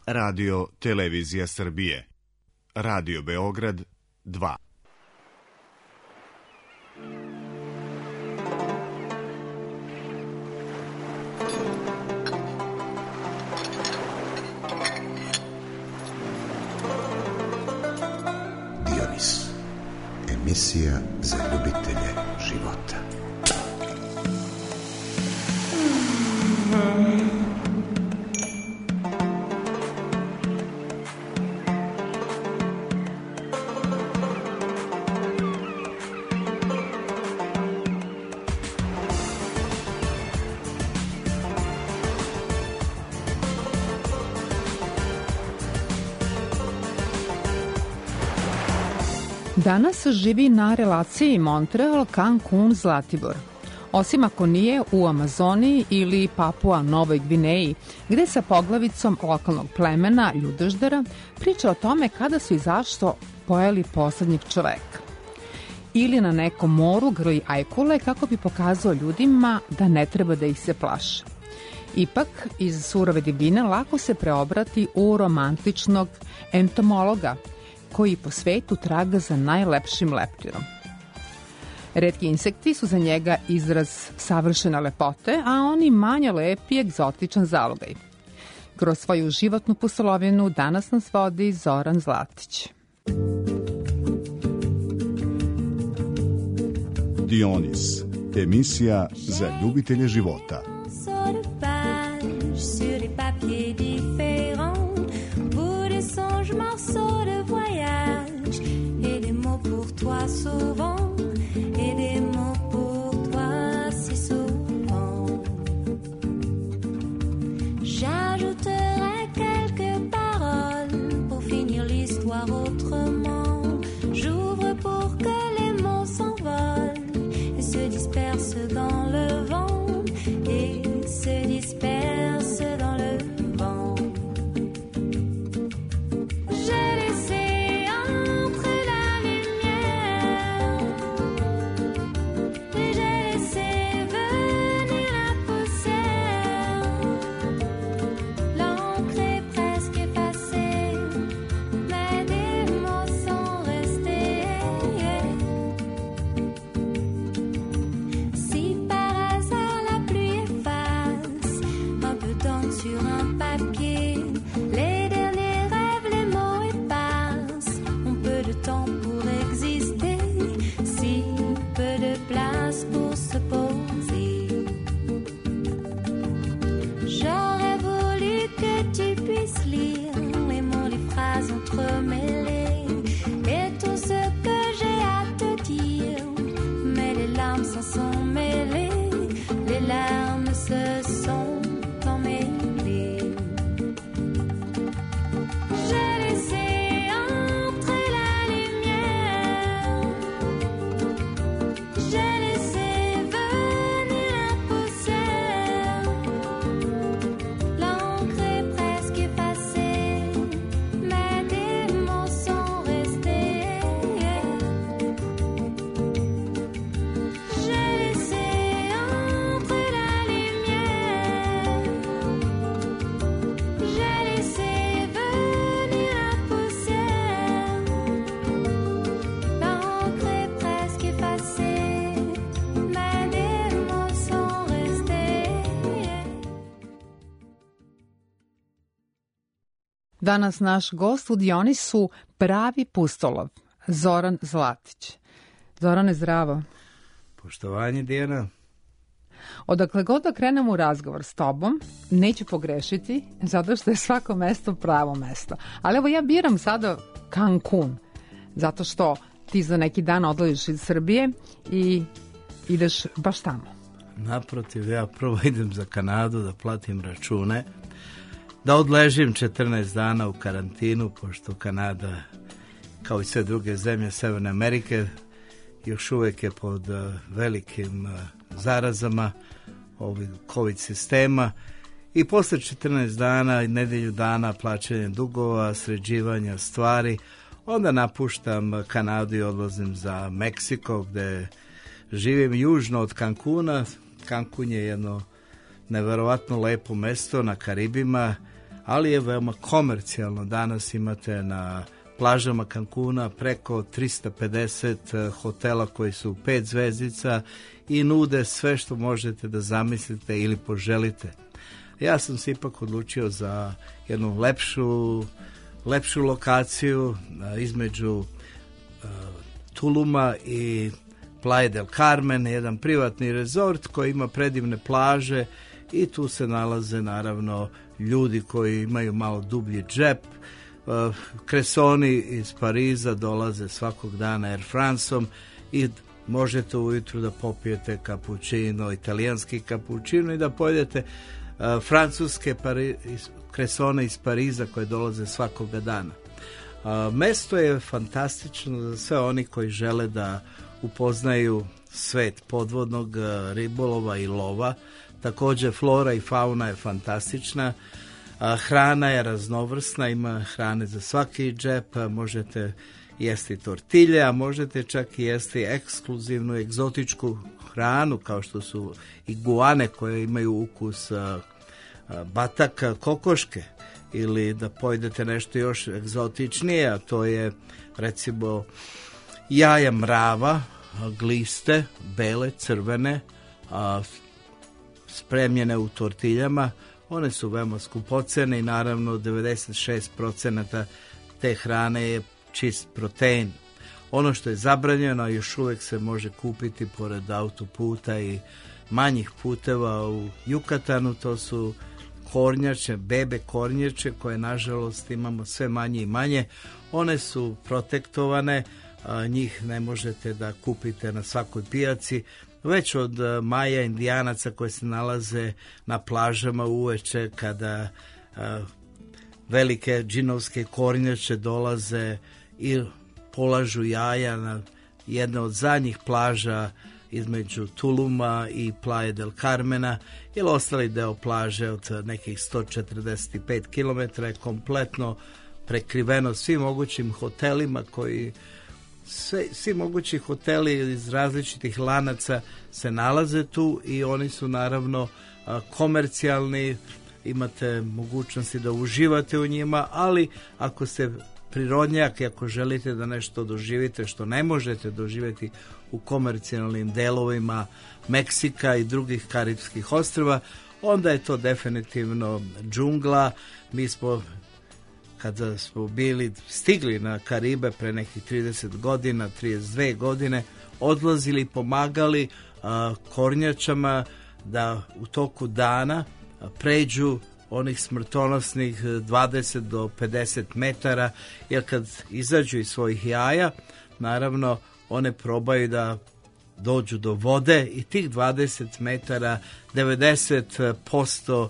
Radio Televizija Srbije. Radio Beograd 2. Dionis. Emisija za ljubitelje života. Danas živi na relaciji Montreal-Cancun-Zlatibor. Osim ako nije u Amazoniji ili Papua Novoj Gvineji, gde sa poglavicom lokalnog plemena Ljudeždera priča o tome kada su i zašto pojeli poslednjeg čoveka. Ili na nekom moru grli ajkule kako bi pokazao ljudima da ne treba da ih se plaše. Ipak, iz surove divljine lako se preobrati u romantičnog entomologa, koji po svetu traga za najlepšim leptirom. Retki insekti su za njega izraz savršene lepote, a oni manje lepi i egzotičan zalogaj. Kroz svoju životnu pustolovinu danas nas vodi Zoran Zlatić. Dionis. Emisija za ljubitelje života. Souvent et des mots pour toi si souvent. J'ajouterai quelques paroles pour finir l'histoire autrement. J'ouvre pour que les mots s'envolent et se dispersent dans le vent et se dispersent dans le vent. J'ai laissé Danas naš gost u Dionisu pravi pustolov, Zoran Zlatić. Zorane, zdravo. Poštovanje, Dijana. Odakle god da krenemo u razgovor s tobom, neću pogrešiti, zato što je svako mesto pravo mesto. Ali evo ja biram sada Cancun, zato što ti za neki dan odlaziš iz Srbije i ideš baš tamo. Naprotiv, ja prvo idem za Kanadu da platim račune, da odležim 14 dana u karantinu, pošto Kanada, kao i sve druge zemlje Severne Amerike, još uvijek je pod velikim zarazama ovih COVID sistema i posle 14 dana i nedelju dana plaćanja dugova, sređivanja stvari, onda napuštam Kanadu i odlazim za Meksiko, gde živim južno od Cancuna. Cancun je jedno neverovatno lepo mesto na Karibima, ali je veoma komercijalno. Danas imate na plažama Cancuna preko 350 hotela koji su 5 zvezdica i nude sve što možete da zamislite ili poželite. Ja sam se ipak odlučio za jednu lepšu lokaciju između Tuluma i Playa del Carmen, jedan privatni rezort koji ima predivne plaže i tu se nalaze naravno ljudi koji imaju malo dublji džep. Kresoni iz Pariza dolaze svakog dana Air Franceom i možete ujutru da popijete kapućino, italijanski kapućino i da pojedete francuske kresone iz Pariza koje dolaze svakoga dana. Mesto je fantastično za sve oni koji žele da upoznaju svet podvodnog ribolova i lova. Također flora i fauna je fantastična. Hrana je raznovrsna, ima hrane za svaki džep, možete jesti tortilje, a možete čak i jesti ekskluzivnu egzotičku hranu kao što su iguane koje imaju ukus bataka, kokoške, ili da pojedete nešto još egzotičnije, a to je recimo jaja mrava, gliste, bele, crvene, spremljene u tortiljama. One su veoma skupocene i naravno 96% te hrane je čist protein. Ono što je zabranjeno još uvijek se može kupiti pored autoputa i manjih puteva u Jukatanu, to su kornjače, bebe kornjače koje nažalost imamo sve manje i manje. One su protektovane, njih ne možete da kupite na svakoj pijaci, već od Maja indijanaca koji se nalaze na plažama uveče kada velike džinovske kornjače dolaze i polažu jaja na jedne od zadnjih plaža između Tuluma i Playa del Carmena, jer ostali deo plaže od nekih 145 km je kompletno prekriveno svim mogućim hotelima koji svi mogući hoteli iz različitih lanaca se nalaze tu i oni su naravno komercijalni, imate mogućnosti da uživate u njima, ali ako ste prirodnjak i ako želite da nešto doživite što ne možete doživjeti u komercijalnim delovima Meksika i drugih karipskih ostrva, onda je to definitivno džungla. Mi smo, kada smo stigli na Karibe pre nekih 30 godina, 32 godine, odlazili i pomagali kornjačama da u toku dana pređu onih smrtonosnih 20 do 50 metara, jer kad izađu iz svojih jaja, naravno one probaju da dođu do vode i tih 20 metara 90%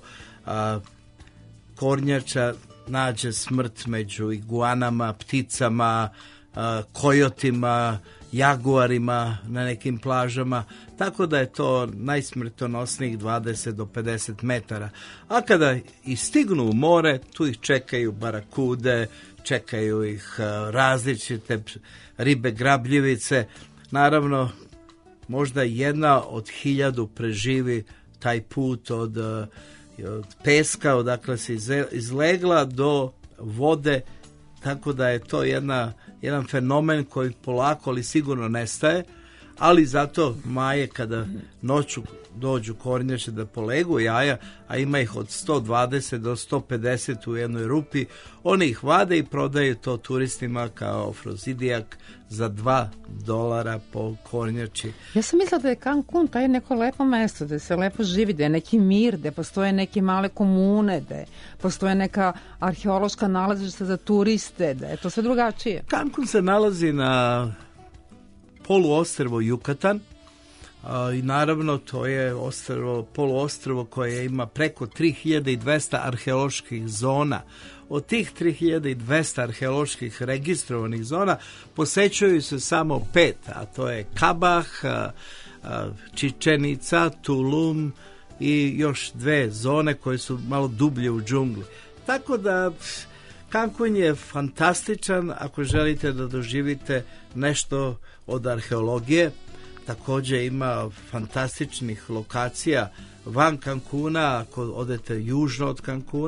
kornjača nađe smrt među iguanama, pticama, kojotima, jaguarima na nekim plažama, tako da je to najsmrtonosnijih 20 do 50 metara. A kada stignu u more, tu ih čekaju barakude, čekaju ih različite ribe grabljivice. Naravno, možda jedna od 1000 preživi taj put od peska, odakle se izlegla do vode, tako da je to jedan fenomen koji polako, ali sigurno nestaje, ali zato Maje kada noću dođu kornjače da polegu jaja, a ima ih od 120 do 150 u jednoj rupi, oni ih vade i prodaju to turistima kao afrozidijak za $2 po kornjači. Ja sam mislila da je Cancun taj neko lepo mesto, da se lepo živi, da je neki mir, da postoje neke male komune, da postoje neka arheološka nalazišta za turiste, da je to sve drugačije. Cancun se nalazi na poluostrvo Jukatan, i naravno to je poluostrvo koje ima preko 3200 arheoloških zona. Od tih 3200 arheoloških registrovanih zona posećuju se samo 5, a to je Kabah, Čičenica, Tulum i još 2 zone koje su malo dublje u džungli. Tako da Cancun je fantastičan ako želite da doživite nešto od arheologije. Također ima fantastičnih lokacija van Cancuna, ako odete južno od Cancuna,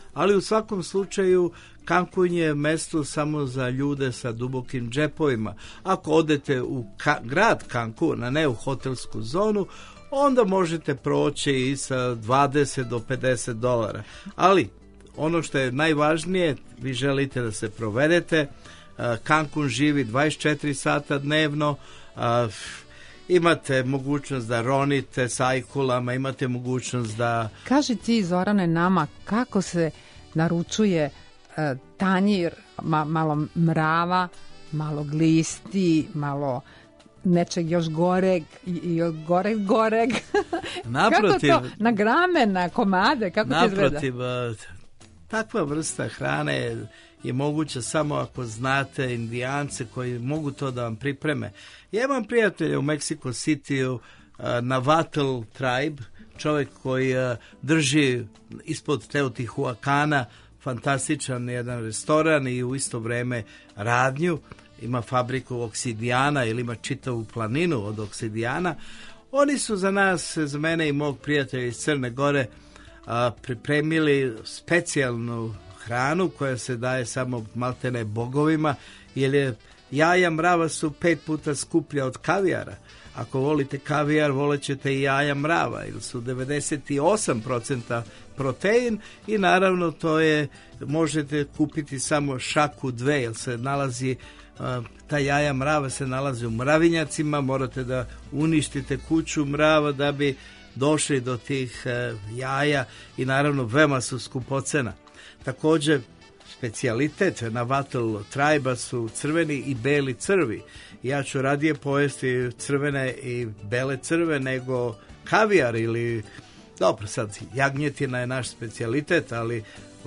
ali u svakom slučaju Cancun je mesto samo za ljude sa dubokim džepovima. Ako odete u grad Cancun, a ne u hotelsku zonu, onda možete proći i sa $20 do $50. Ali ono što je najvažnije, vi želite da se provedete. Cancun živi 24 sata dnevno, imate mogućnost da ronite s ajkulama, imate mogućnost da... Kaži ti, Zorane, nama kako se naručuje tanjir, malo mrava, malo glisti, malo nečeg još goreg i goreg. Naprotiv, kako to? Na grame, na komade, kako to izgleda? Naprotiv, takva vrsta hrane je moguća samo ako znate Indijance koji mogu to da vam pripreme. Ja imam prijatelja u Mexico City-u, Navatl Tribe, čovjek koji drži ispod Teotihuacana fantastičan jedan restoran i u isto vrijeme radnju. Ima fabriku oksidijana ili ima čitavu planinu od oksidijana. Oni su za nas, za mene i mog prijatelja iz Crne Gore, pripremili specijalnu hranu koja se daje samo maltene bogovima, jer je jaja mrava su 5 puta skuplja od kavijara. Ako volite kavijar, volećete i jaja mrava, jer su 98% protein i naravno to je, možete kupiti samo šaku 2, jer se nalazi, ta jaja mrava se nalazi u mravinjacima, morate da uništite kuću mrava da bi došli do tih jaja i naravno veoma su skupocena. Također, specijalitet Navatl Tribe su crveni i beli crvi. Ja ću radije pojesti crvene i bele crve nego kavijar ili, dobro sad, jagnjetina je naš specijalitet, ali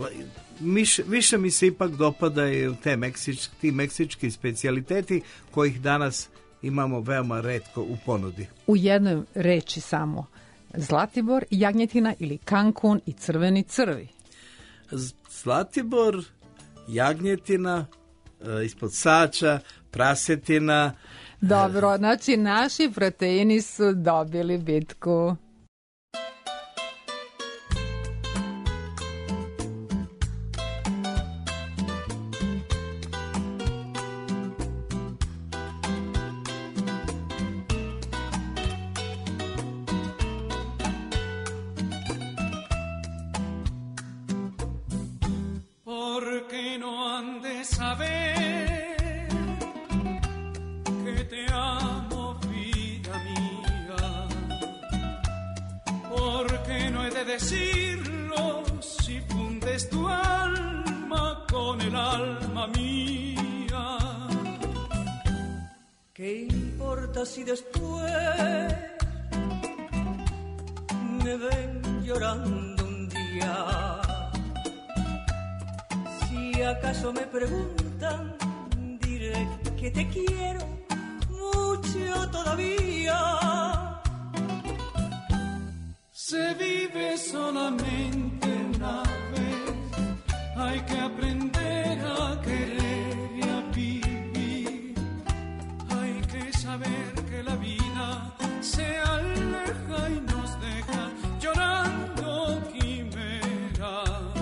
više mi se ipak dopadaju ti meksički specijaliteti kojih danas imamo veoma retko u ponudi. U jednoj reči samo, Zlatibor, jagnjetina ili Cancun i crveni crvi. Zlatibor, jagnjetina, ispod sača, prasetina. Dobro, znači naši proteini su dobili bitku. Decirlo si fundes tu alma con el alma mía. ¿Qué importa si después me ven llorando un día? Si acaso me preguntan, diré que te quiero mucho todavía. Se vive solamente una vez, hay que aprender a querer y a vivir. Hay que saber que la vida se aleja y nos deja llorando quimera.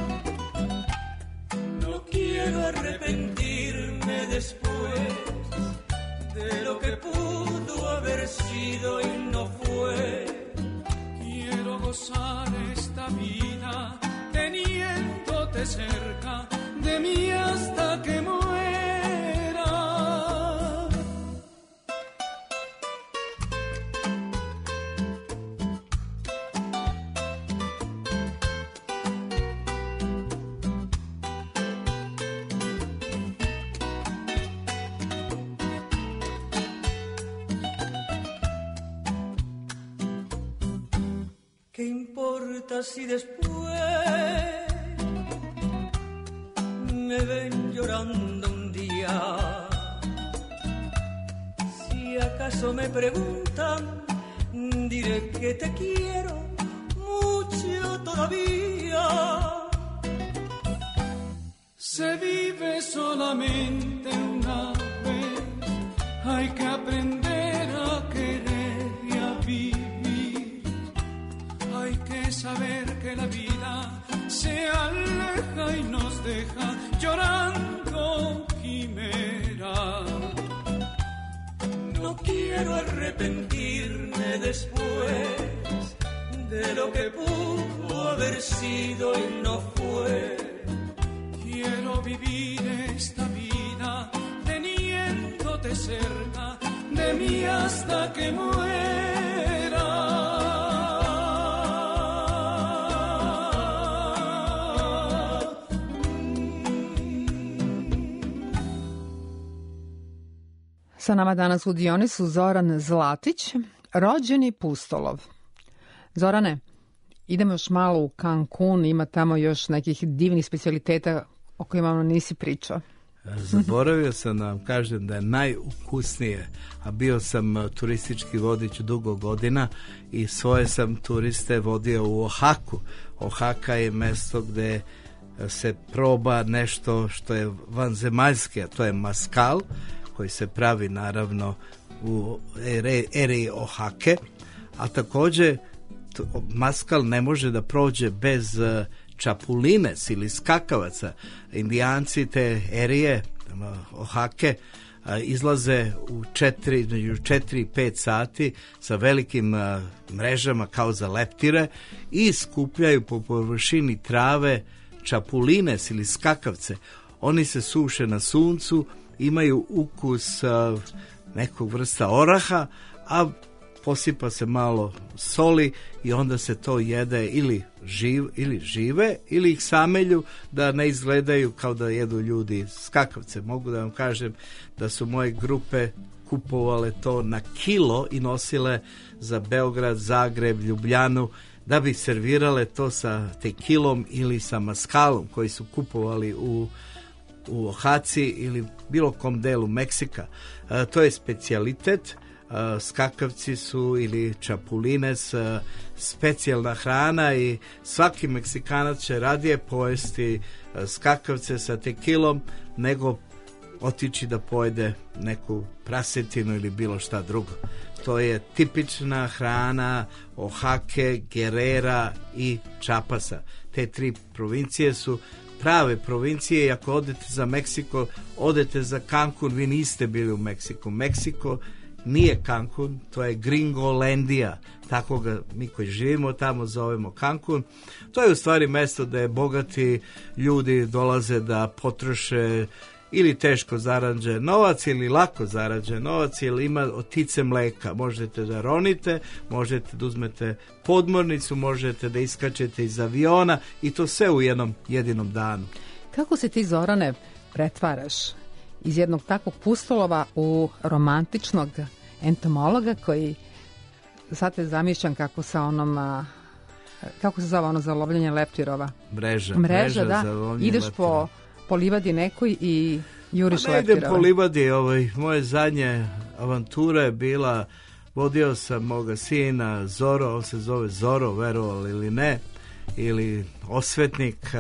No quiero arrepentirme después de lo que pudo haber sido y no fue. Quiero gozar esta vida teniéndote cerca de mí hasta que muera. ¿Qué importa si después me ven llorando un día? Si acaso me preguntan, diré que te quiero mucho todavía. Se vive solamente una vez, hay que aprender a querer y a vivir. Hay que saber que la vida se aleja aleja y nos deja llorando quimera. No quiero arrepentirme después de lo que pudo haber sido y no fue. Quiero vivir esta vida teniéndote cerca de mí hasta que muera. Sa nama danas u Dionisu Zoran Zlatić, rođeni Pustolov. Zorane, idemo još malo u Cancun, ima tamo još nekih divnih specijaliteta o kojima nam nisi pričao. Zaboravio sam da vam kažem da je najukusnije, a bio sam turistički vodič dugo godina i svoje sam turiste vodio u Oaxacu. Oaxaca je mesto gde se proba nešto što je vanzemaljske, a to je maskal, koji se pravi naravno u eri Oaxace, a takođe maskal ne može da prođe bez čapulines ili skakavaca. Indijanci te erije Oaxace izlaze u 4 i 5 sati sa velikim mrežama kao za leptire i skupljaju po površini trave čapulines ili skakavce. Oni se suše na suncu, imaju ukus nekog vrsta oraha, a posipa se malo soli i onda se to jede ili žive ili ih samelju da ne izgledaju kao da jedu ljudi skakavce. Mogu da vam kažem da su moje grupe kupovale to na kilo i nosile za Beograd, Zagreb, Ljubljanu da bi servirale to sa tekilom ili sa maskalom koji su kupovali u Oaxaci ili bilo kom delu Meksika. To je specijalitet. Skakavci su ili čapulines specijalna hrana i svaki Meksikanac će radije pojesti skakavce sa tekilom nego otići da pojede neku prasetinu ili bilo šta drugo. To je tipična hrana Oaxace, Guerrera i Chiapasa. Te 3 provincije su prave provincije i ako odete za Meksiko, odete za Cancun, vi niste bili u Meksiku. Meksiko nije Cancun, to je Gringolandija, tako ga mi koji živimo tamo zovemo Cancun. To je u stvari mesto da je bogati ljudi dolaze da potroše ili teško zarađen novac ili lako zarađen novac, jer ima otice mleka. Možete da ronite, možete da uzmete podmornicu, možete da iskačete iz aviona i to sve u jednom jedinom danu. Kako se ti, Zorane, pretvaraš iz jednog takvog Pustolova u romantičnog entomologa koji, sad te zamišljam kako sa onom, kako se zove ono za lovljenje leptirova? Mreža, da. Ideš po livadi nekoj i juriš leptirove. Ne idem po livadi, moje zadnje avantura je bila, vodio sam moga sina Zoro, on se zove Zoro, verovali ili ne, ili osvetnik,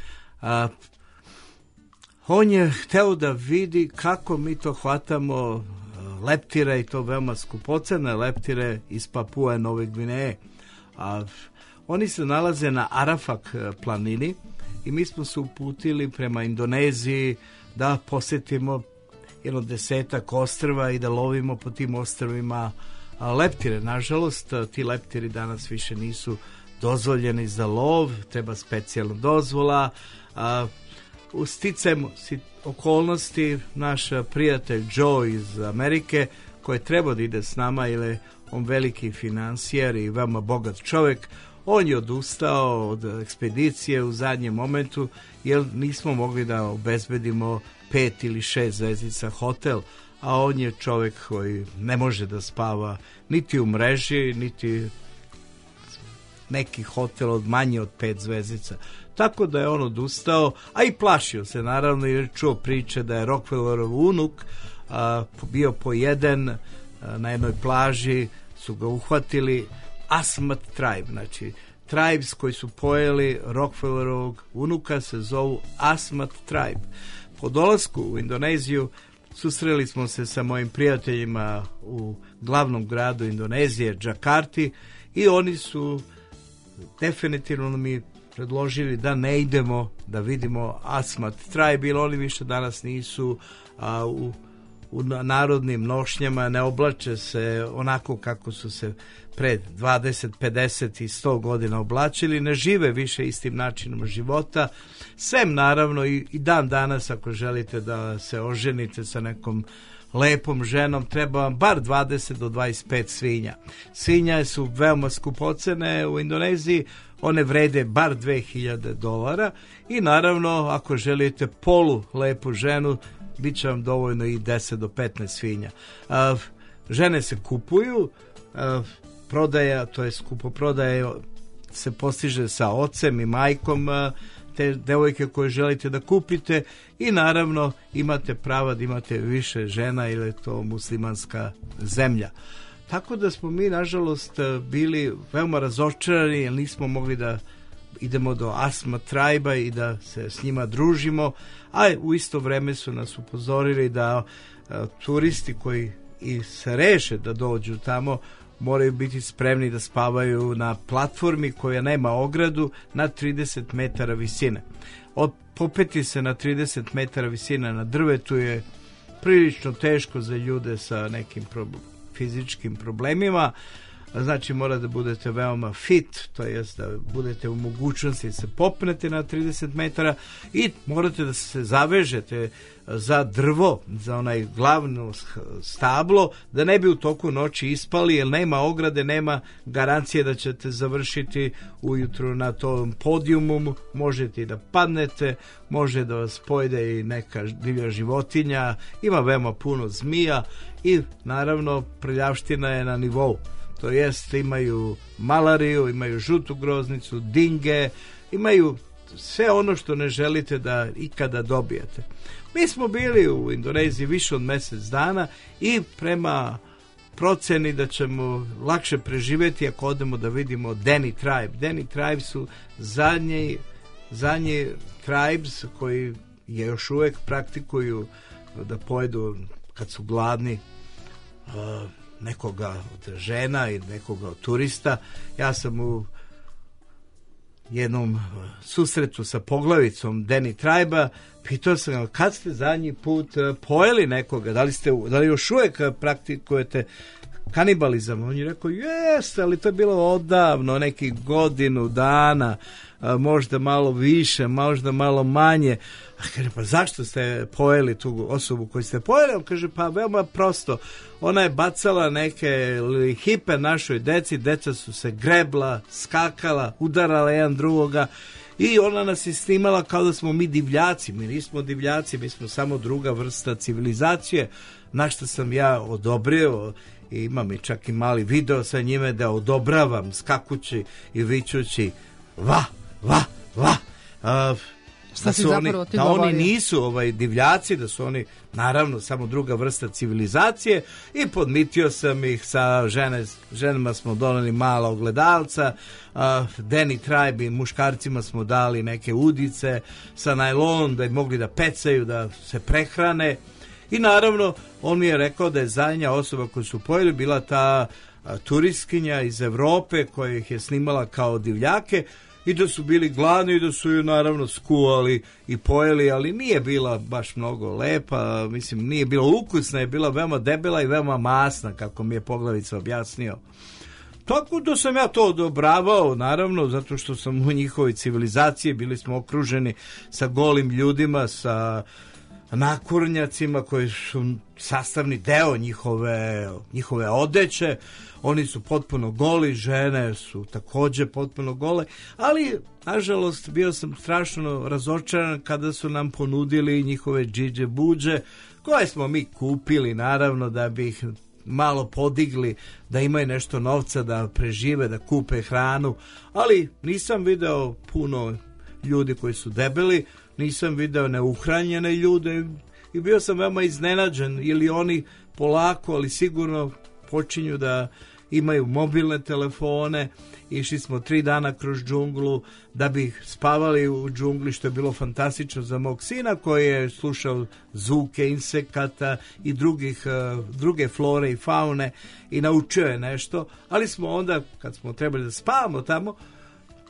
on je hteo da vidi kako mi to hvatamo leptire i to veoma skupocene leptire iz Papue Nove Gvineje. Oni se nalaze na Arafak planini i mi smo se uputili prema Indoneziji da posetimo jedno 10 ostrva i da lovimo po tim ostrvima leptire. Nažalost, ti leptiri danas više nisu dozvoljeni za lov, treba specijalna dozvola. U sticajem okolnosti naš prijatelj Joe iz Amerike, koji treba da ide s nama jer je on veliki finansijer i veoma bogat čovjek, on je odustao od ekspedicije u zadnjem momentu jer nismo mogli da obezbedimo 5 ili 6 zvezdica hotel, a on je čovjek koji ne može da spava niti u mreži, niti neki hotel od manje od 5 zvezdica. Tako da je on odustao, a i plašio se naravno jer čuo priče da je Rockefellerov unuk bio pojeden na jednoj plaži, su ga uhvatili Asmat tribe, znači tribes koji su pojeli Rockefellerovog unuka se zovu Asmat tribe. Po dolasku u Indoneziju susreli smo se sa mojim prijateljima u glavnom gradu Indonezije, Džakarti, i oni su definitivno mi predložili da ne idemo da vidimo Asmat Tribe, jer oni više danas nisu u narodnim nošnjama, ne oblače se onako kako su se pred 20, 50 i 100 godina oblačili, ne žive više istim načinom života, sem naravno i dan danas ako želite da se oženite sa nekom lepom ženom, treba vam bar 20 do 25 svinja. Svinja su veoma skupocene u Indoneziji, one vrede bar $2000 i naravno ako želite polu lepu ženu, bit će vam dovoljno i 10 do 15 svinja. Žene se kupuju, prodaja, to je kupoprodaja se postiže sa ocem i majkom te devojke koje želite da kupite i naravno imate prava da imate više žena ili je to muslimanska zemlja. Tako da smo mi nažalost bili veoma razočarani jer nismo mogli da idemo do Asmat Tribe-a i da se s njima družimo, a u isto vreme su nas upozorili da turisti koji i se reše da dođu tamo moraju biti spremni da spavaju na platformi koja nema ogradu na 30 metara visine. Popeti se na 30 metara visine na drvetu je prilično teško za ljude sa nekim fizičkim problemima. Znači mora da budete veoma fit, to jest da budete u mogućnosti da se popnete na 30 metara i morate da se zavežete za drvo, za onaj glavno stablo, da ne bi u toku noći ispali, jer nema ograde, nema garancije da ćete završiti ujutru na tom podijumu, možete i da padnete, može da vas pojede i neka divlja životinja, ima veoma puno zmija i naravno prljavština je na nivou. To jest imaju malariju, imaju žutu groznicu, dinge, imaju sve ono što ne želite da ikada dobijete. Mi smo bili u Indoneziji više od mjesec dana i prema proceni da ćemo lakše preživjeti ako odemo da vidimo Deni Tribe. Deni Tribe su zadnji tribes koji je još uvijek praktikuju da pojedu kad su gladni nekoga od žena i nekoga od turista. Ja sam u jednom susretu sa poglavicom Deni Tribe-a pitao sam ga kad ste zadnji put pojeli nekoga, da li još uvijek praktikujete kanibalizam. On je rekao jeste, ali to je bilo odavno, nekih godinu dana, možda malo više, možda malo manje. A kaže, pa zašto ste pojeli tu osobu koju ste pojeli? On kaže, pa veoma prosto, ona je bacala neke hipe našoj deci, deca su se grebla, skakala, udarala jedan drugoga i ona nas je snimala kao da smo mi divljaci. Mi nismo divljaci, mi smo samo druga vrsta civilizacije, na što sam ja odobrio. I imam i čak i mali video sa njime da odobravam skakući i vičući va. Šta si zapravo ti govorio? Oni nisu divljaci, da su oni naravno samo druga vrsta civilizacije i podmitio sam ih sa ženama smo doneli mala ogledalca, Deni Tribe i muškarcima smo dali neke udice sa najlonom da bi mogli da pecaju, da se prehrane. I naravno, on mi je rekao da je zadnja osoba koju su pojeli bila ta turistkinja iz Evrope koja ih je snimala kao divljake i da su bili gladni i da su ju naravno skuvali i pojeli, ali nije bila baš mnogo lepa, mislim nije bila ukusna, je bila veoma debela i veoma masna, kako mi je poglavica objasnio. Tako da sam ja to odobravao, naravno, zato što sam u njihovoj civilizaciji, bili smo okruženi sa golim ljudima, sa nakurnjacima koji su sastavni deo njihove odeće. Oni su potpuno goli, žene su također potpuno gole, ali nažalost bio sam strašno razočaran kada su nam ponudili njihove džiđe buđe koje smo mi kupili naravno da bi ih malo podigli, da imaju nešto novca da prežive, da kupe hranu, ali nisam video puno ljudi koji su debeli, nisam video neuhranjene ljude i bio sam veoma iznenađen, ili oni polako, ali sigurno počinju da imaju mobilne telefone. Išli smo 3 dana kroz džunglu da bi spavali u džungli, što je bilo fantastično za mog sina koji je slušao zvuke insekata i druge flore i faune i naučio je nešto, ali smo onda kad smo trebali da spavamo tamo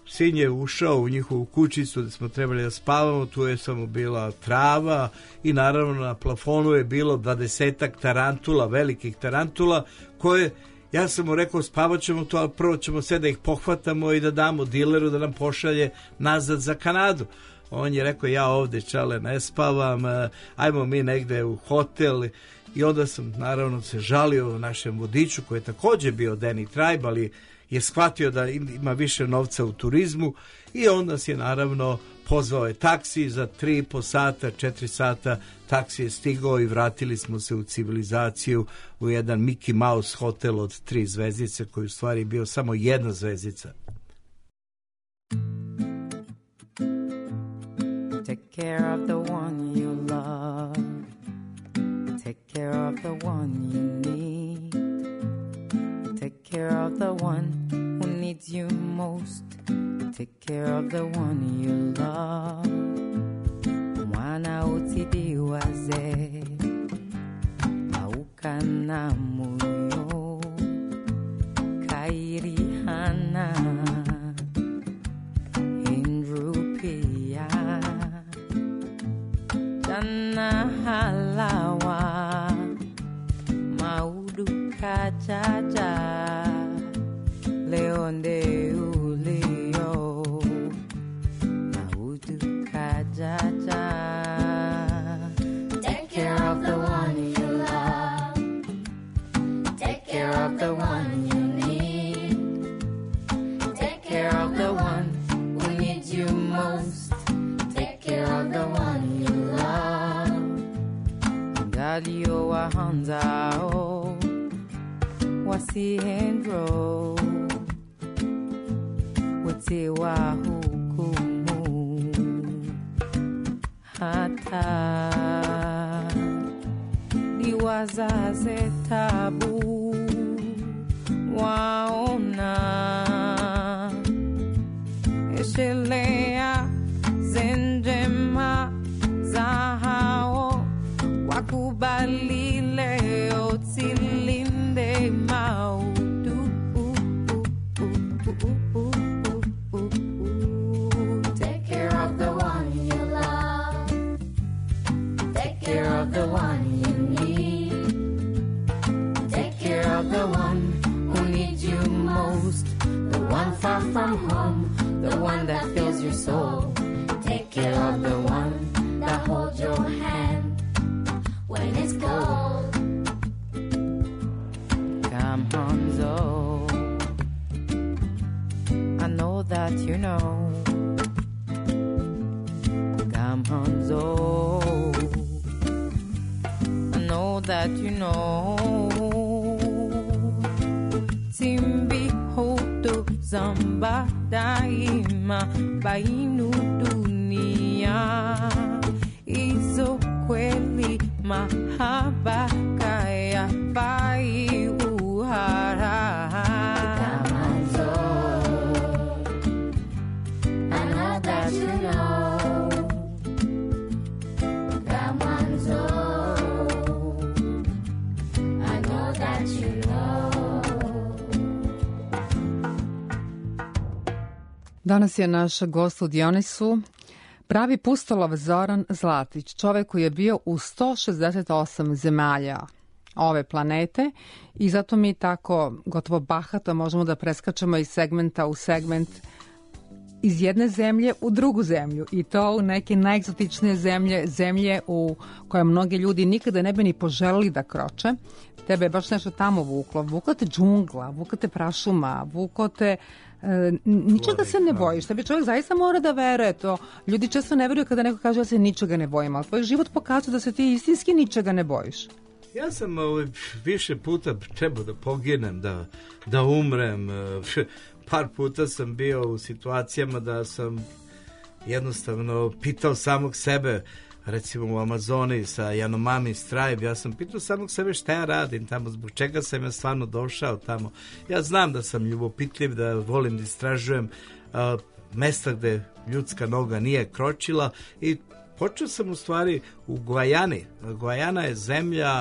sin je ušao u njihovu kućicu gde smo trebali da spavamo, tu je samo bila trava i naravno na plafonu je bilo 20-ak tarantula, velikih tarantula, koje, ja sam mu rekao spavat ćemo to, ali prvo ćemo sve da ih pohvatamo i da damo dileru da nam pošalje nazad za Kanadu. On je rekao, ja ovde čale ne spavam, ajmo mi negde u hotel. I onda sam naravno se žalio našem vodiču koji je također bio Danny Tribe, ali je shvatio da ima više novca u turizmu i onda se je naravno pozvao je taksi za 3,5 sata, 4 sata taksi je stigao i vratili smo se u civilizaciju, u jedan Mickey Mouse hotel od 3 zvezdice koji u stvari bio samo 1 zvezdica. Take care of the one you love. Take care of the one you need. Take care of the one who needs you most. Take care of the one you love. Mwana utidiwaze aukana moyo kairihana indrupia jana halawa maudu kajaja leonde ulio maudu kajaja. Take care of the one you love. Take care of the one you need. Take care of the one who needs you most. Take care of the one you love. Dalio wa hanzao wasihendro wote wa hukumu hata liwazaze tabu waona eshelea zenjema zahao wakubali leo tilinde maudu. Take care of the one you love. Take care of the one you need. Take care of the one who needs you most. The one far from home, the one that fills your soul. Take care of the one that holds your hand when it's cold. Come Hanzo, I know that you know. Come Hanzo, I know that you know. Timbi hoto zamba daima bainu dunia. Izo kweli mahaba kaya bai uhara. Come on, so I know that you know. Come on, so I know that you know. Danas je naš gost u Dionisu pravi pustolov Zoran Zlatić, čovek koji je bio u 168 zemalja ove planete i zato mi tako gotovo bahato možemo da preskačemo iz segmenta u segment, iz jedne zemlje u drugu zemlju i to u neke najegzotičnije zemlje u koje mnogi ljudi nikada ne bi ni poželili da kroče. Tebe je baš nešto tamo vuklo. Vuklo te džungla, vuklo te prašuma, vuklo te... ničega se ne bojiš. Tebi čovjek zaista mora da veruje to. Ljudi često ne veruju kada neko kaže da se ničega ne bojim, ali tvoj život pokazuje da se ti istinski ničega ne bojiš. Ja sam više puta trebao da poginem, da umrem. Par puta sam bio u situacijama da sam jednostavno pitao samog sebe, recimo u Amazoni sa Yanomami Tribe, ja sam pitao samog sebe šta ja radim tamo, zbog čega sam ja stvarno došao tamo. Ja znam da sam ljubopitljiv, da volim da istražujem mesta gde ljudska noga nije kročila i počeo sam u stvari u Gvajani. Gvajana je zemlja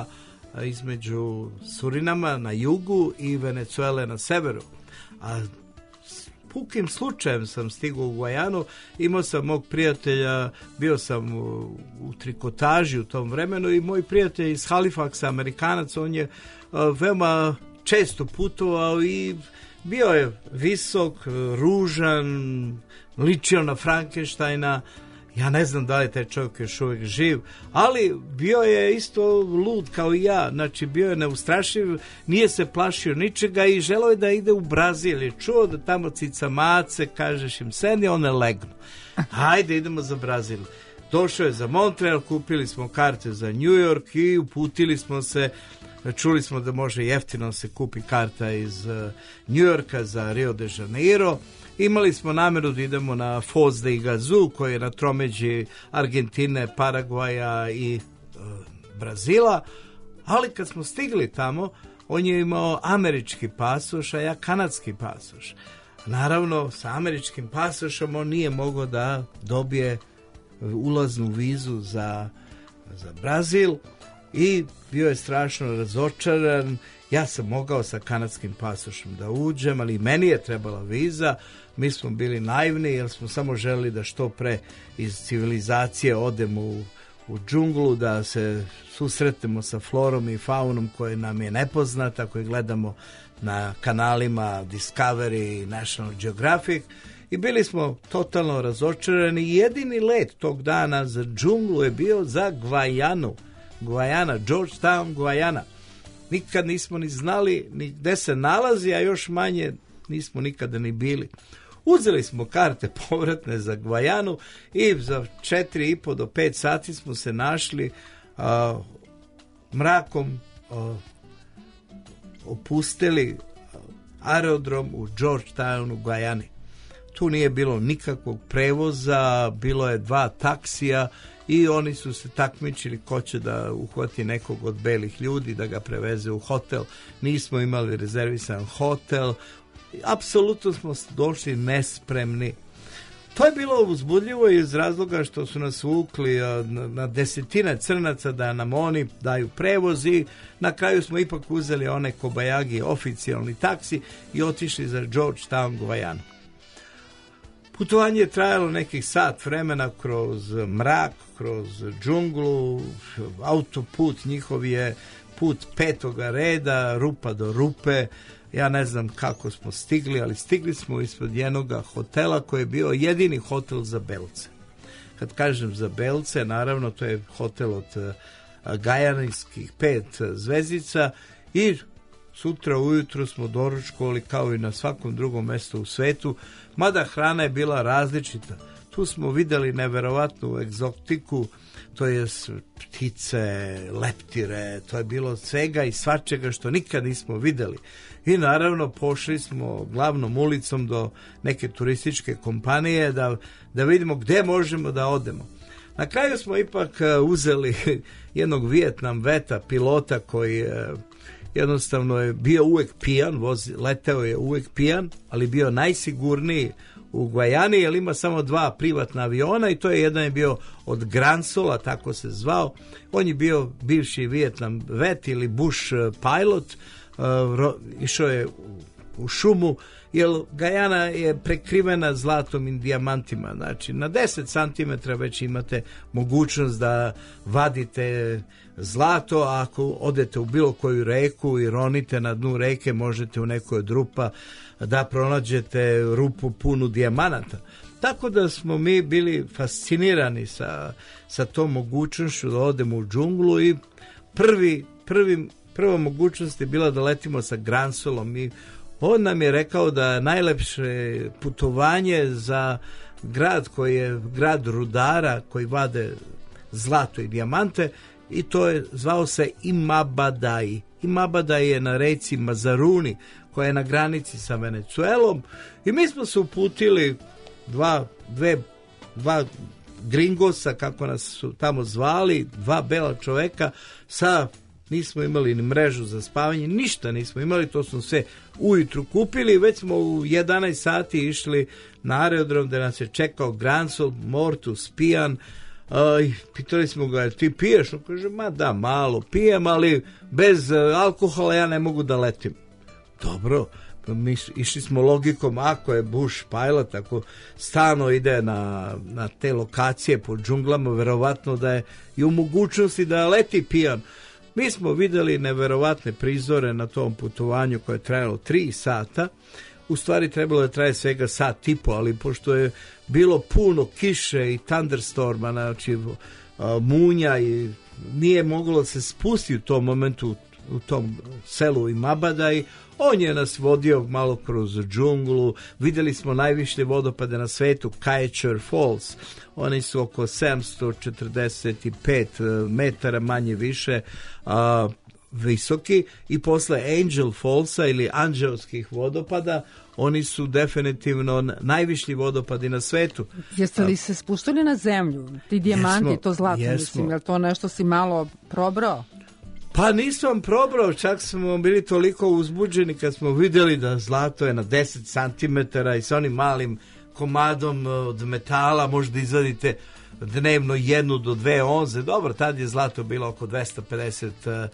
između Surinama na jugu i Venecuele na severu. A pukim slučajem sam stigao u Gvajanu, imao sam mog prijatelja, bio sam u trikotaži u tom vremenu i moj prijatelj iz Halifaxa, Amerikanac, on je veoma često putovao i bio je visok, ružan, ličio na Frankensteina. Ja ne znam da li taj čovjek još uvijek živ, ali bio je isto lud kao i ja, znači bio je neustrašiv, nije se plašio ničega i želeo je da ide u Brazil. Je čuo da tamo cicamace, kažeš im sedi, one legnu. Hajde, idemo za Brazil. Došao je za Montreal, kupili smo karte za New York i uputili smo se. Čuli smo da može jeftino se kupi karta iz New Yorka za Rio de Janeiro. Imali smo nameru da idemo na Foz de Iguazu, koji je na tromeđi Argentine, Paragvaja i Brazila, ali kad smo stigli tamo, on je imao američki pasoš, a ja kanadski pasoš. Naravno, sa američkim pasošom on nije mogao da dobije ulaznu vizu za Brazil i bio je strašno razočaran. Ja sam mogao sa kanadskim pasošom da uđem, ali meni je trebala viza. Mi smo bili naivni jer smo samo želeli da što pre iz civilizacije odemo u džunglu, da se susretemo sa florom i faunom koje nam je nepoznata, koje gledamo na kanalima Discovery i National Geographic. I bili smo totalno razočarani. Jedini let tog dana za džunglu je bio za Gvajanu. Gvajana, Georgetown, Gvajana. Nikad nismo ni znali ni gde se nalazi, a još manje nismo nikada ni bili. Uzeli smo karte povratne za Gvajanu i za 4,5 do 5 sati smo se našli mrakom opustili aerodrom u Georgetownu u Gvajani. Tu nije bilo nikakvog prevoza, bilo je 2 taksija i oni su se takmičili ko će da uhvati nekog od belih ljudi da ga preveze u hotel. Nismo imali rezervisan hotel, apsolutno smo došli nespremni. To je bilo uzbudljivo iz razloga što su nas vukli na desetine crnaca da nam oni daju prevoz i na kraju smo ipak uzeli one Kobayagi oficijalni taksi i otišli za Georgetown, Gvajanu. Putovanje je trajalo nekih sat vremena kroz mrak, kroz džunglu, autoput njihov je put 5. reda, rupa do rupe. Ja ne znam kako smo stigli, ali stigli smo ispod jednog hotela koji je bio jedini hotel za belce. Kad kažem za belce, naravno to je hotel od gajanskih 5 zvezdica i sutra ujutru smo doručkovali kao i na svakom drugom mjestu u svetu, mada hrana je bila različita. Tu smo vidjeli neverovatnu egzotiku, to je ptice, leptire, to je bilo svega i svačega što nikad nismo vidjeli. I naravno pošli smo glavnom ulicom do neke turističke kompanije da vidimo gdje možemo da odemo. Na kraju smo ipak uzeli jednog Vijetnam veta pilota koji jednostavno je bio uvijek pijan, leteo je uvijek pijan, ali bio najsigurniji u Gvajani, jer ima samo 2 privatna aviona i to je jedan je bio od Gransola, tako se zvao. On je bio bivši Vijetnam vet ili bush pilot, išao je u šumu, jer Gajana je prekrivena zlatom i dijamantima. Znači, na 10 cm već imate mogućnost da vadite zlato, a ako odete u bilo koju reku i ronite na dnu reke, možete u nekoj od rupa da pronađete rupu punu dijamanata. Tako da smo mi bili fascinirani sa tom mogućnošću da odemo u džunglu i prva mogućnost je bila da letimo sa Gransolom i on nam je rekao da je najlepše putovanje za grad koji je grad rudara koji vade zlato i dijamante i to je zvao se Imabadai. Imabadai je na reci Mazaruni koja je na granici sa Venecuelom i mi smo se uputili dva gringosa, kako nas su tamo zvali, 2 bela čoveka nismo imali ni mrežu za spavanje, ništa nismo imali, to smo sve ujutru kupili, već smo u 11 sati išli na aerodrom gde nas je čekao Gransol, Mortus, pijan. Pitali smo ga, ti piješ? On kaže, ma da, malo pijem, ali bez alkohola ja ne mogu da letim. Dobro, išli smo logikom, ako je Bush pilot, ako stalno ide na te lokacije po džunglama, verovatno da je i u mogućnosti da leti pijan. Mi smo videli neverovatne prizore na tom putovanju koje je trajalo 3 sata. U stvari trebalo je traje svega sat i po, ali pošto je bilo puno kiše i thunderstorma, znači munja, i nije moglo se spustiti u tom momentu u tom selu Imabadaj. On je nas vodio malo kroz džunglu, vidjeli smo najviše vodopade na svetu, Kaicher Falls, oni su oko 745 metara manje više visoki, i posle Angel Fallsa ili anđelskih vodopada, oni su definitivno najviši vodopadi na svetu. Jeste li se spustili na zemlju? Ti dijamanti, to zlato, mislim, je li to nešto si malo probrao? Pa nisam probrao, čak smo bili toliko uzbuđeni kad smo vidjeli da zlato je na 10 cm i sa onim malim komadom od metala možda izvadite dnevno 1 do 2 onze. Dobro, tad je zlato bilo oko $250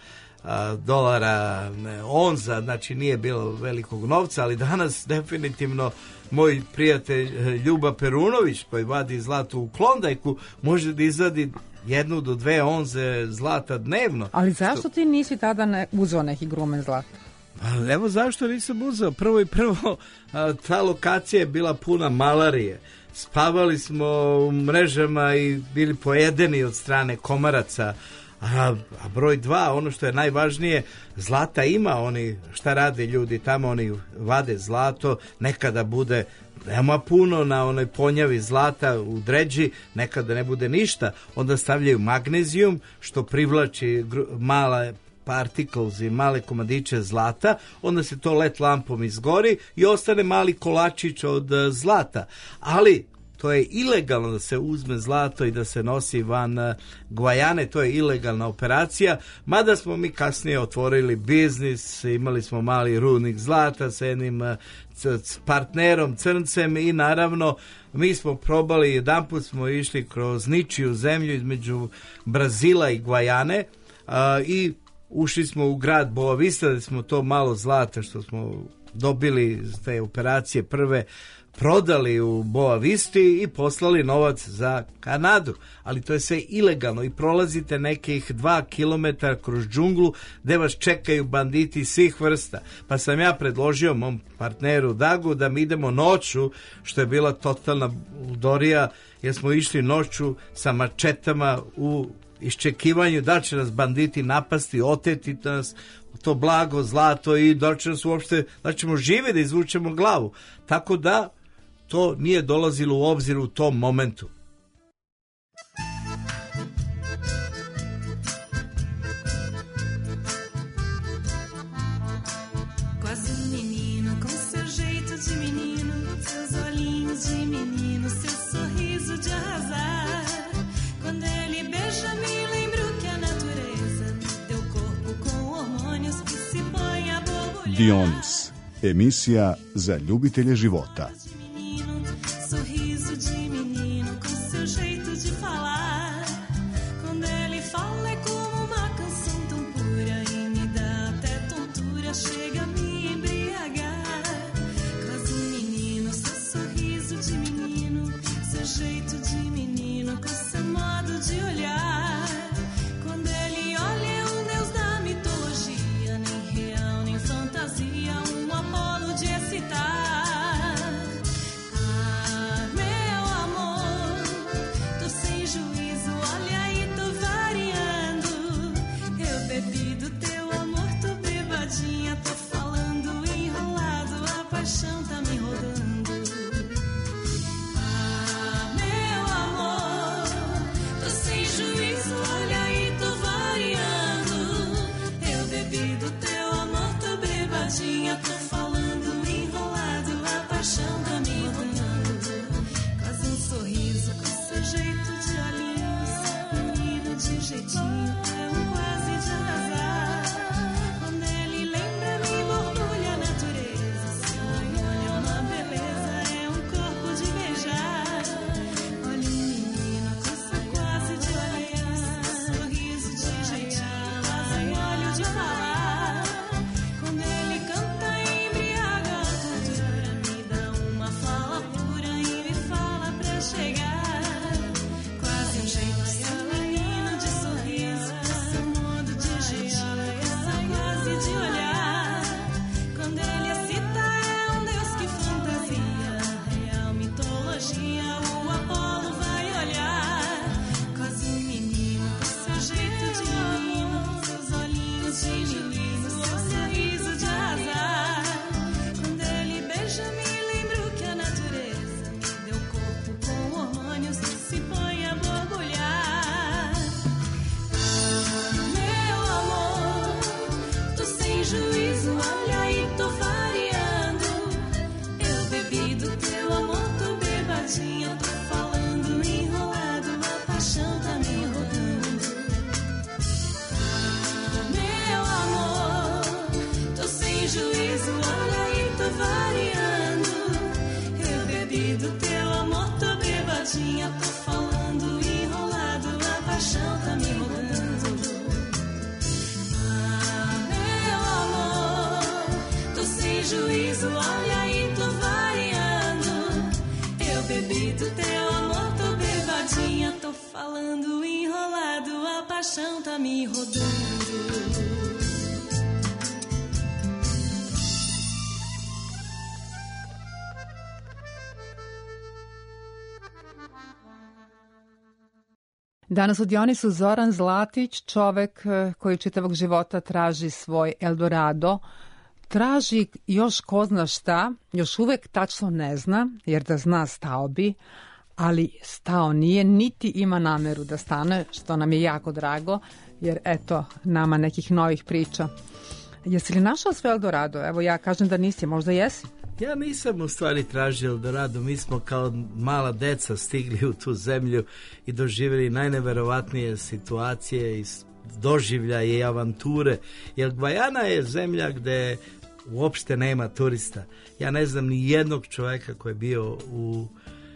onza, znači nije bilo velikog novca, ali danas definitivno moj prijatelj Ljuba Perunović, koji vadi zlato u Klondajku, može da izvadi 1 do 2 onze zlata dnevno. Ali zašto ti nisi tada uzeo neki grumen zlata? Evo zašto nisam uzeo. Prvo, ta lokacija je bila puna malarije. Spavali smo u mrežama i bili pojedeni od strane komaraca. A broj 2, ono što je najvažnije, zlata ima, oni šta rade ljudi tamo, oni vade zlato, nekada bude veoma puno na onoj ponjavi zlata u dređi, nekada ne bude ništa, onda stavljaju magnezijum što privlači male particles i male komadiće zlata, onda se to LED lampom izgori i ostane mali kolačić od zlata. Ali to je ilegalno da se uzme zlato i da se nosi van Gvajane, to je ilegalna operacija, mada smo mi kasnije otvorili biznis, imali smo mali rudnik zlata sa jednim partnerom Crncem i naravno mi smo probali, jedanput smo išli kroz ničiju zemlju između Brazila i Gvajane i ušli smo u grad Boa Vista, da smo to malo zlata što smo dobili iz te operacije prve prodali u Boa Visti i poslali novac za Kanadu. Ali to je sve ilegalno i prolazite nekih 2 kilometra kroz džunglu gde vas čekaju banditi svih vrsta. Pa sam ja predložio mom partneru Dagu da mi idemo noću, što je bila totalna ludorija, jer smo išli noću sa mačetama u iščekivanju da će nas banditi napasti, oteti nas to blago, zlato i da će nas uopšte, da ćemo živi da izvučemo glavu. Tako da to nije dolazilo u obzir u tom momentu. Quase menino, com seu jeito de menino, seus olhinhos de menino, seu sorriso de arrasar. Quando ele beija, me lembro que a natureza deu corpo com hormônios que se põe a borbulhar. Dionis, emisija za ljubitelje života. Sorriso de menino, com seu jeito de falar. Quando ele fala é como uma canção tão pura e me dá até tontura, chega a me embriagar. Quase menino, seu sorriso de menino, seu jeito de menino, com seu modo de olhar. Quando ele olha é Deus da mitologia, nem real nem fantasia, Apolo de excitar. Meu amor, tô sem juízo, olha aí, tô variando. Eu bebi do teu amor, tô bebadinha, tô falando enrolado, a paixão tá me rodando. Meu amor, tô sem juízo, olha aí, tô variando. Eu bebi do teu amor, tô bebadinha, tô falando enrolado, a paixão tá me rodando. Quase sorriso, com seu jeito de olhinhos, menino de jeitinho, é quase de arrasar. Quando ele lembra, me borbulha a natureza. Ai, olha uma beleza, é corpo de beijar. Olha menino, com seu quase de olhinhos, sorriso de jeitinho, quase olho de falar. Quando ele canta, embriaga a sem juízo, olha aí, tô variando. Eu bebi do teu amor, tô bebadinha, tô falando enrolado, a paixão tá me rodando. Danas u Dionisu Zoran Zlatić, čovek koji čitavog života traži svoj Eldorado, traži još ko zna šta, još uvek tačno ne zna, jer da zna stao bi, ali stao nije, niti ima nameru da stane, što nam je jako drago, jer eto, nama nekih novih priča. Jesi li našao svoj Eldorado? Evo ja kažem da nisi, možda jesi. Ja nisam u stvari tražio Eldorado, mi smo kao mala deca stigli u tu zemlju i doživjeli najneverovatnije situacije i doživljaje i avanture, jer Gvajana je zemlja gde uopšte nema turista. Ja ne znam ni jednog čoveka koji je bio u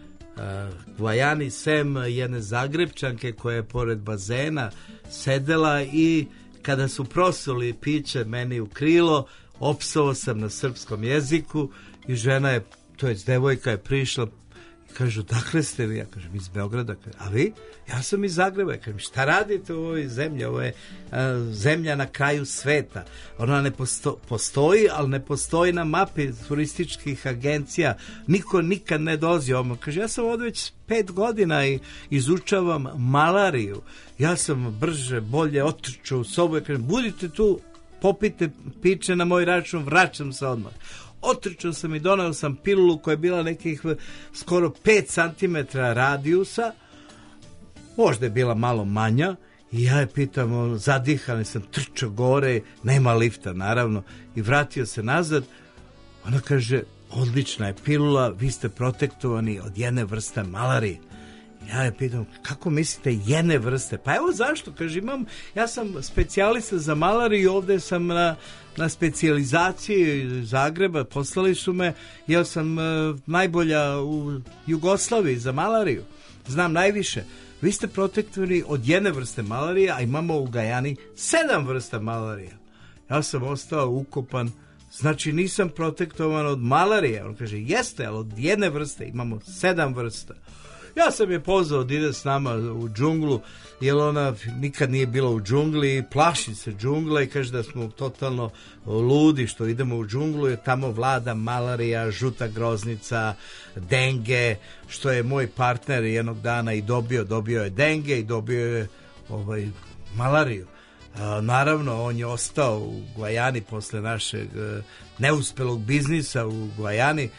Gvajani, sem jedne Zagrebčanke koja je pored bazena sedela i kada su prosuli piće meni u krilo, opsao sam na srpskom jeziku i žena je, to je devojka je prišla i kaže, odakle ste vi? Ja kažem, iz Beograda. A vi? Ja sam iz Zagreba. Ja kažem, šta radite u ovoj zemlji? Ovo je zemlja na kraju sveta. Ona ne postoji, ali ne postoji na mapi turističkih agencija. Niko nikad ne dolazi ovdje. Kaže, ja sam ovdje već 5 godina i izučavam malariju. Ja sam brže, bolje otrčao u sobu. Ja kažem, budite tu, popite piće na moj račun, vraćam se odmah. Otrčao sam i donao sam pilulu koja je bila nekih skoro 5 cm radijusa, možda je bila malo manja, i ja je pitam, zadihan sam, trčao gore, nema lifta naravno, i vratio se nazad. Ona kaže, odlična je pilula, vi ste protektovani od jedne vrste malarije. Ja je pitam, kako mislite jedne vrste? Pa evo zašto, kaže, ja sam specijalista za malariju, ovdje sam na specijalizaciji iz Zagreba, poslali su me, jer sam najbolja u Jugoslaviji za malariju, znam najviše. Vi ste protektovani od jedne vrste malarije, a imamo u Gajani 7 vrsta malarija. Ja sam ostao ukopan, znači nisam protektovan od malarije. On kaže, jeste, ali od jedne vrste imamo 7 vrsta. Ja sam je pozvao da ide s nama u džunglu, jer ona nikad nije bila u džungli i plaši se džungla i kaže da smo totalno ludi što idemo u džunglu, jer tamo vlada malarija, žuta groznica, denge, što je moj partner jednog dana i dobio je denge i dobio je malariju. Naravno, on je ostao u Gvajani posle našeg neuspelog biznisa u Gvajani,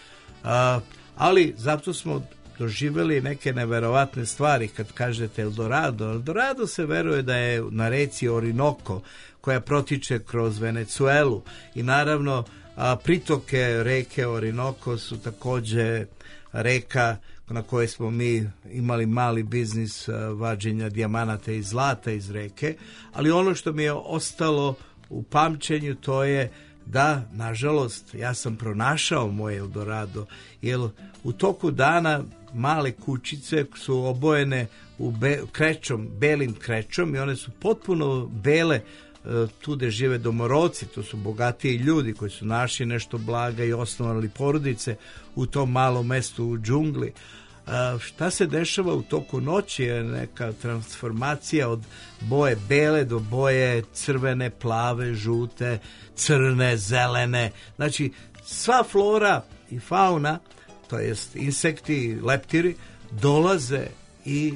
ali zato smo doživjeli neke neverovatne stvari. Kad kažete Eldorado se veruje da je na reci Orinoco koja protiče kroz Venecuelu i naravno pritoke reke Orinoco su takođe reka na kojoj smo mi imali mali biznis vađenja dijamanata i zlata iz reke, ali ono što mi je ostalo u pamćenju to je da, nažalost, ja sam pronašao moj Eldorado, jer u toku dana male kućice su obojene u belim krečom i one su potpuno bele, tu gde žive domorodci, to su bogatiji ljudi koji su našli nešto blaga i osnovali porodice u tom malom mestu u džungli. Šta se dešava u toku noći je neka transformacija od boje bele do boje crvene, plave, žute, crne, zelene. Znači, sva flora i fauna, to jest insekti, leptiri, dolaze i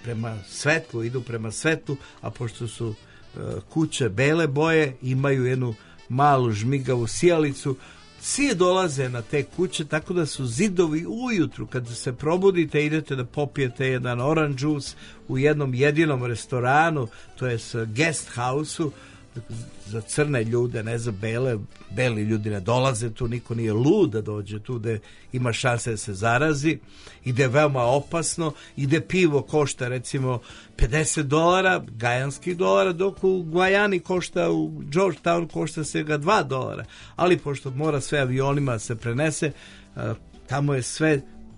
idu prema svetlu, a pošto su kuće bele boje, imaju jednu malu žmigavu sijalicu, svi dolaze na te kuće, tako da su zidovi ujutru, kad se probudite, idete da popijete jedan orange juice u jednom jedinom restoranu, to je guest house-u, za crne ljude, ne za beli ljudi ne dolaze tu, niko nije lud da dođe tu gde ima šanse da se zarazi i gde je veoma opasno i gde pivo košta recimo $50, gajanskih dolara, dok u Gvajani košta, u Georgetown košta svega $2, ali pošto mora sve avionima se prenese, tamo je sve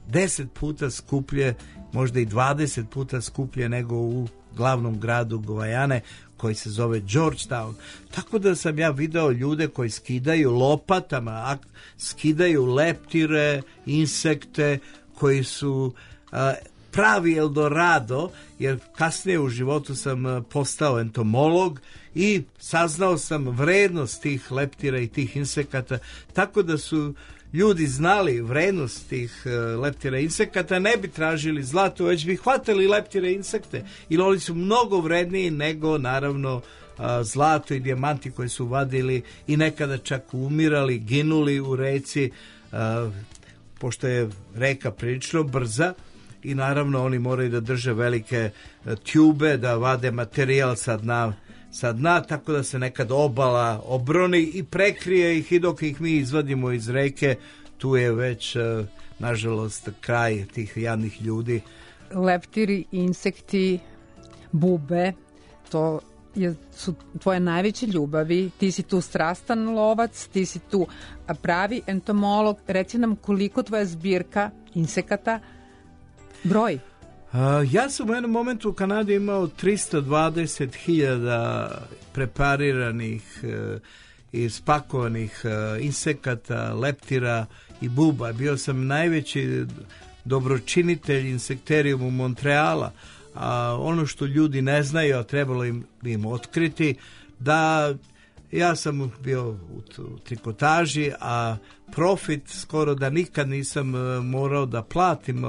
10 puta skuplje, možda i 20 puta skuplje nego u glavnom gradu Gvajane koji se zove Georgetown. Tako da sam ja video ljude koji skidaju lopatama, skidaju leptire, insekte, koji su pravi Eldorado, jer kasnije u životu sam postao entomolog i saznao sam vrednost tih leptira i tih insekata, tako da su ljudi znali vrednost tih leptira i insekata, ne bi tražili zlato, već bi hvatali leptire i insekte, jer oni su mnogo vredniji nego naravno zlato i dijamanti koji su vadili i nekada čak umirali, ginuli u reci, pošto je reka prilično brza i naravno oni moraju da drže velike tjube, da vade materijal sa dna, tako da se nekad obala obroni i prekrije ih i dok ih mi izvadimo iz reke, tu je već nažalost kraj tih jadnih ljudi. Leptiri, insekti, bube, to su tvoje najveće ljubavi, ti si tu strastan lovac, ti si tu pravi entomolog. Reci nam koliko tvoja zbirka insekata broji? Ja sam u jednom momentu u Kanadi imao 320.000 prepariranih i spakovanih insekata, leptira i buba. Bio sam najveći dobročinitelj insekterijum Montreala. Ono što ljudi ne znaju, a trebalo im otkriti, da ja sam bio u trikotaži, a profit skoro da nikad nisam morao da platim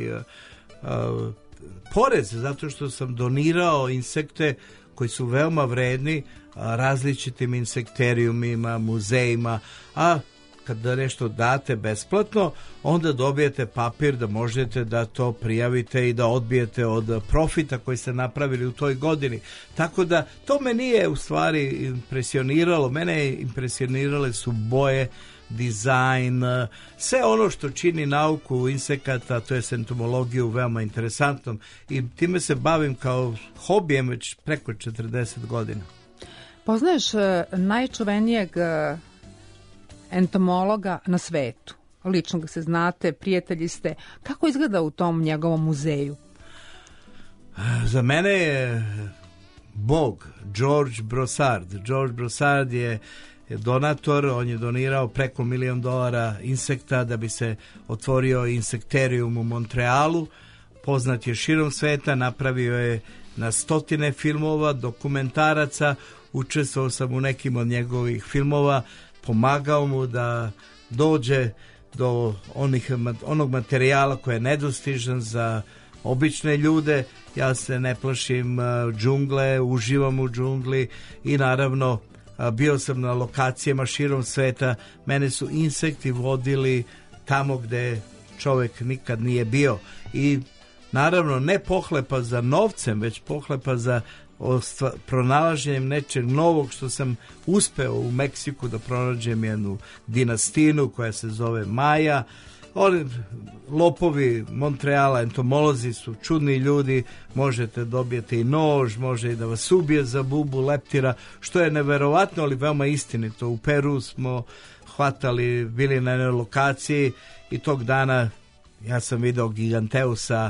porez, zato što sam donirao insekte koji su veoma vredni različitim insekterijumima, muzejima, a kada nešto date besplatno, onda dobijete papir da možete da to prijavite i da odbijete od profita koji ste napravili u toj godini. Tako da to me nije u stvari impresioniralo, mene impresionirale su boje, dizajn, sve ono što čini nauku insekata, to je entomologiju, veoma interesantnom i time se bavim kao hobijem već preko 40 godina. Poznaješ najčuvenijeg entomologa na svetu? Lično ga se znate, prijatelji ste. Kako izgleda u tom njegovom muzeju? Za mene je Bog, George Brossard. George Brossard je donator, on je donirao preko $1 milion insekta da bi se otvorio insekterijum u Montrealu. Poznat je širom sveta, napravio je na stotine filmova, dokumentaraca, učestvovao sam u nekim od njegovih filmova, pomagao mu da dođe do onog materijala koji je nedostižan za obične ljude. Ja se ne plašim džungle, uživam u džungli i naravno bio sam na lokacijama širom sveta. Mene su insekti vodili tamo gde čovjek nikad nije bio i naravno ne pohlepa za novcem, već pohlepa za pronalaženjem nečeg novog, što sam uspeo u Meksiku da pronađem jednu dinastinu koja se zove Maja. Oni lopovi Montreala, entomolozi su čudni ljudi, možete dobijeti i nož, može i da vas ubije za bubu leptira, što je neverovatno, ali veoma istinito. U Peru smo hvatali, bili na jednoj lokaciji i tog dana ja sam video Giganteusa,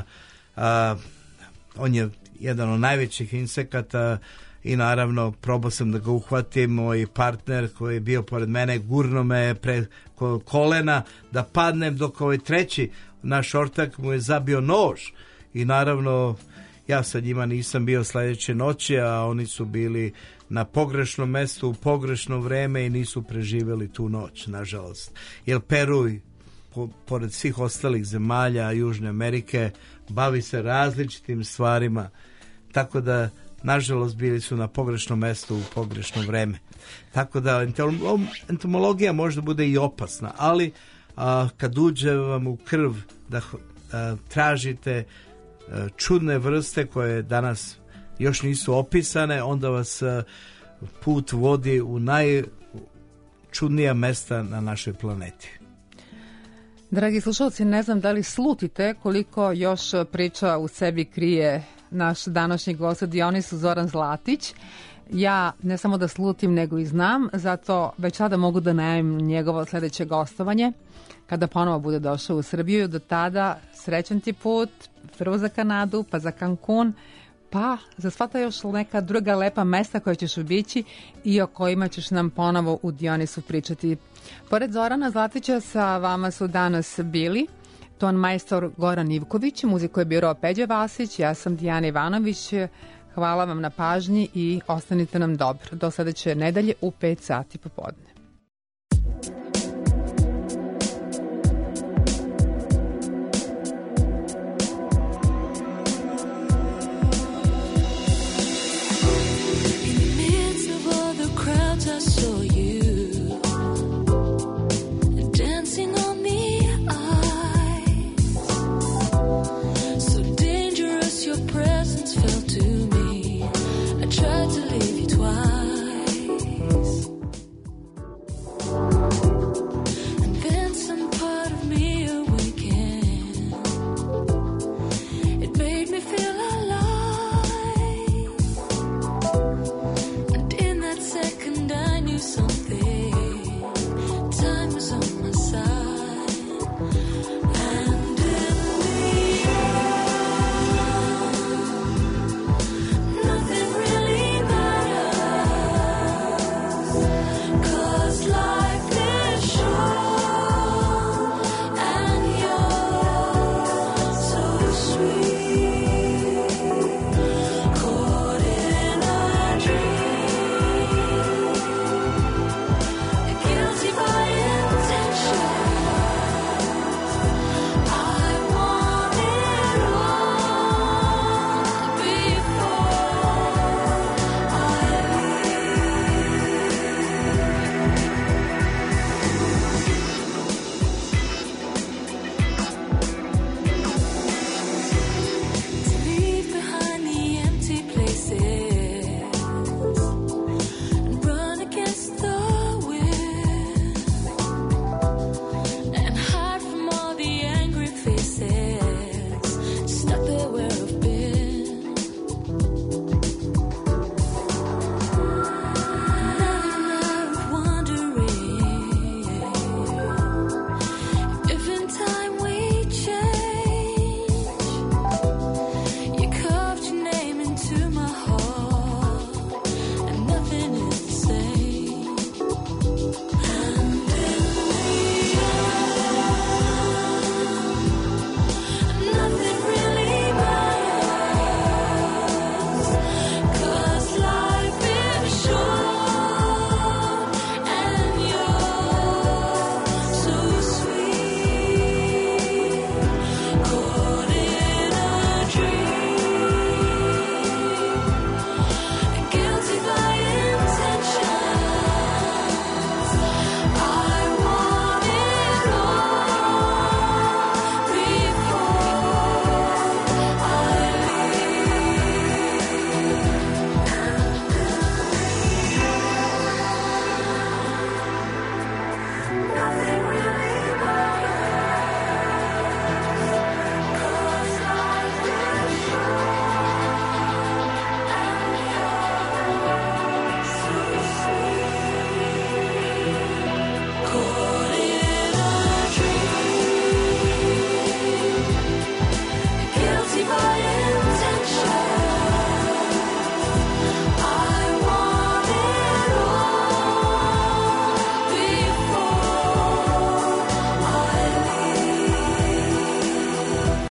on je jedan od najvećih insekata i naravno probao sam da ga uhvatim. Moj partner koji je bio pored mene gurno me preko kolena da padnem, dok ovaj treći naš ortak mu je zabio nož i naravno ja sa njima nisam bio sledeće noći, a oni su bili na pogrešnom mestu u pogrešno vreme i nisu preživjeli tu noć, nažalost. Jer Peru, pored svih ostalih zemalja Južne Amerike, bavi se različitim stvarima, tako da nažalost bili su na pogrešnom mestu u pogrešno vreme. Tako da entomologija možda bude i opasna, ali kad uđe vam u krv da tražite čudne vrste koje danas još nisu opisane, onda vas put vodi u najčudnija mesta na našoj planeti. Dragi slušalci, ne znam da li slutite koliko još priča u sebi krije naš današnji gost Dionisu Zoran Zlatić. Ja ne samo da slutim, nego i znam, zato već sada mogu da najavim njegovo sledeće gostovanje kada ponovo bude došao u Srbiju. Do tada srećan ti put, prvo za Kanadu, pa za Cancun, pa za sva ta još neka druga lepa mesta koja ćeš obići i o kojima ćeš nam ponovo u Dionisu pričati. Pored Zorana Zlatića sa vama su danas bili ton majstor Goran Ivković, muziku je birao Peđa Vasić, ja sam Dijana Ivanović. Hvala vam na pažnji i ostanite nam dobro. Do sledeće nedelje u 5 sati popodne.